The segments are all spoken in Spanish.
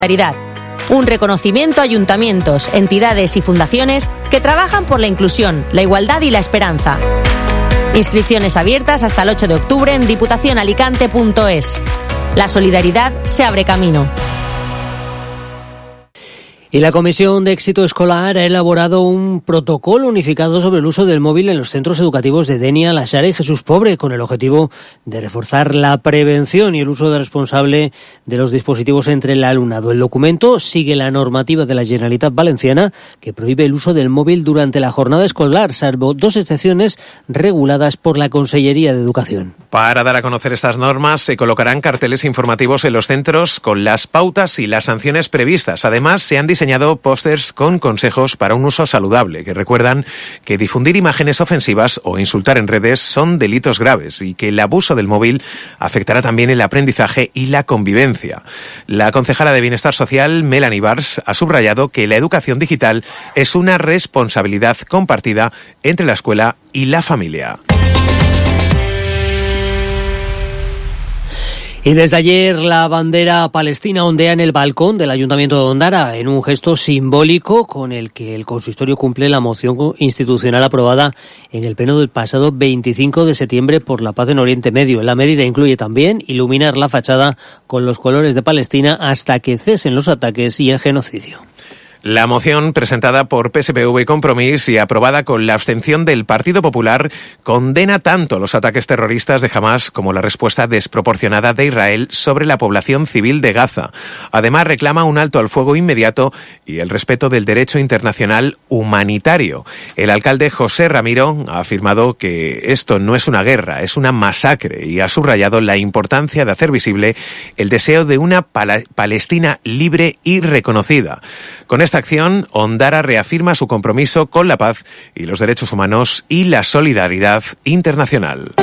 solidaridad. Un reconocimiento a ayuntamientos, entidades y fundaciones que trabajan por la inclusión, la igualdad y la esperanza. Inscripciones abiertas hasta el 8 de octubre en diputacionalicante.es. La solidaridad se abre camino. Y la Comisión de Éxito Escolar ha elaborado un protocolo unificado sobre el uso del móvil en los centros educativos de Denia, La Xara y Jesús Pobre, con el objetivo de reforzar la prevención y el uso responsable de los dispositivos entre el alumnado. El documento sigue la normativa de la Generalitat Valenciana, que prohíbe el uso del móvil durante la jornada escolar, salvo 2 excepciones reguladas por la Consellería de Educación. Para dar a conocer estas normas, se colocarán carteles informativos en los centros con las pautas y las sanciones previstas. Además, se han diseñado pósters con consejos para un uso saludable, que recuerdan que difundir imágenes ofensivas o insultar en redes son delitos graves y que el abuso del móvil afectará también el aprendizaje y la convivencia. La concejala de Bienestar Social, Melanie Bars, ha subrayado que la educación digital es una responsabilidad compartida entre la escuela y la familia. Y desde ayer la bandera palestina ondea en el balcón del Ayuntamiento de Ondara en un gesto simbólico con el que el consistorio cumple la moción institucional aprobada en el pleno del pasado 25 de septiembre por la paz en Oriente Medio. La medida incluye también iluminar la fachada con los colores de Palestina hasta que cesen los ataques y el genocidio. La moción, presentada por PSPV y Compromís y aprobada con la abstención del Partido Popular, condena tanto los ataques terroristas de Hamás como la respuesta desproporcionada de Israel sobre la población civil de Gaza. Además, reclama un alto al fuego inmediato y el respeto del derecho internacional humanitario. El alcalde José Ramiro ha afirmado que esto no es una guerra, es una masacre, y ha subrayado la importancia de hacer visible el deseo de una Palestina libre y reconocida. Con esta acción, Ondara reafirma su compromiso con la paz y los derechos humanos y la solidaridad internacional.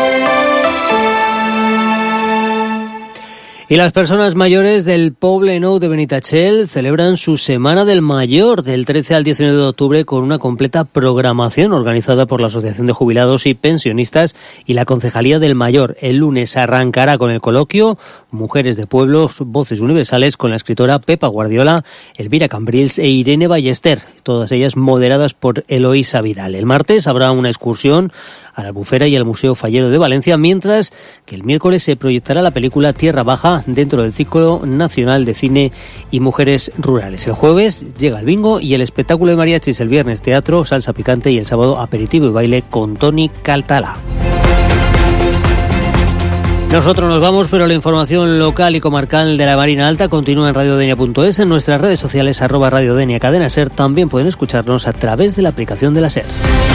Y las personas mayores del Poble Nou de Benitatxell celebran su Semana del Mayor del 13 al 19 de octubre con una completa programación organizada por la Asociación de Jubilados y Pensionistas y la Concejalía del Mayor. El lunes arrancará con el coloquio Mujeres de Pueblos, Voces Universales, con la escritora Pepa Guardiola, Elvira Cambrils e Irene Ballester, todas ellas moderadas por Eloísa Vidal. El martes habrá una excursión a la Albufera y al Museo Fallero de Valencia, mientras que el miércoles se proyectará la película Tierra Baja dentro del Ciclo Nacional de Cine y Mujeres Rurales. El jueves llega el bingo y el espectáculo de mariachis, el viernes teatro, salsa picante y el sábado aperitivo y baile con Toni Caltalà. Nosotros nos vamos, pero la información local y comarcal de la Marina Alta continúa en radiodenia.es, en nuestras redes sociales @radiodenia Cadena Ser. También pueden escucharnos a través de la aplicación de la Ser.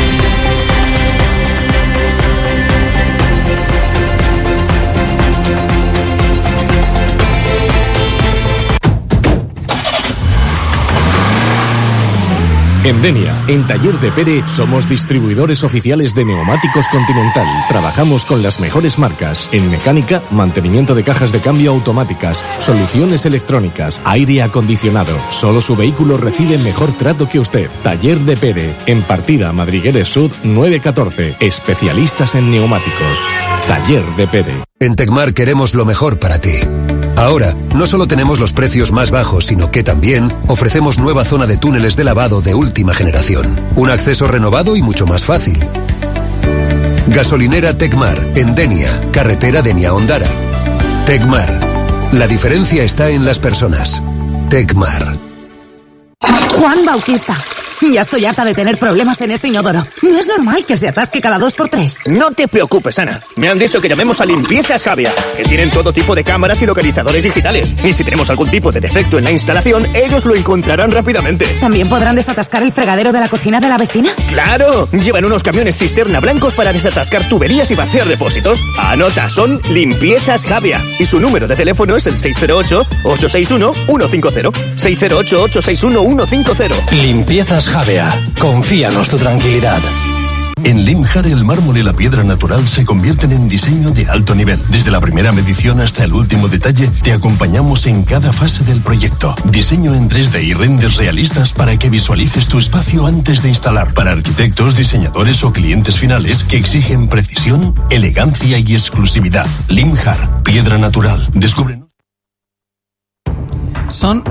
En Denia, en Taller de Pere, somos distribuidores oficiales de neumáticos Continental. Trabajamos con las mejores marcas en mecánica, mantenimiento de cajas de cambio automáticas, soluciones electrónicas, aire acondicionado. Solo su vehículo recibe mejor trato que usted. Taller de Pere, en Partida Madrigueres Sud 914. Especialistas en neumáticos. Taller de Pere. En Tecmar queremos lo mejor para ti. Ahora, no solo tenemos los precios más bajos, sino que también ofrecemos nueva zona de túneles de lavado de última generación. Un acceso renovado y mucho más fácil. Gasolinera Tecmar, en Denia, carretera Denia-Ondara. Tecmar. La diferencia está en las personas. Tecmar. Juan Bautista. Ya estoy harta de tener problemas en este inodoro. No es normal que se atasque cada 2x3. No te preocupes, Ana. Me han dicho que llamemos a Limpiezas Javia, que tienen todo tipo de cámaras y localizadores digitales. Y si tenemos algún tipo de defecto en la instalación, ellos lo encontrarán rápidamente. ¿También podrán desatascar el fregadero de la cocina de la vecina? ¡Claro! Llevan unos camiones cisterna blancos para desatascar tuberías y vaciar depósitos. Anota, son Limpiezas Javia. Y su número de teléfono es el 608-861-150. 608-861-150. Limpiezas Javea. Confíanos tu tranquilidad. En Limjar, el mármol y la piedra natural se convierten en diseño de alto nivel. Desde la primera medición hasta el último detalle, te acompañamos en cada fase del proyecto. Diseño en 3D y renders realistas para que visualices tu espacio antes de instalar. Para arquitectos, diseñadores o clientes finales que exigen precisión, elegancia y exclusividad. Limjar, piedra natural. Descubre. son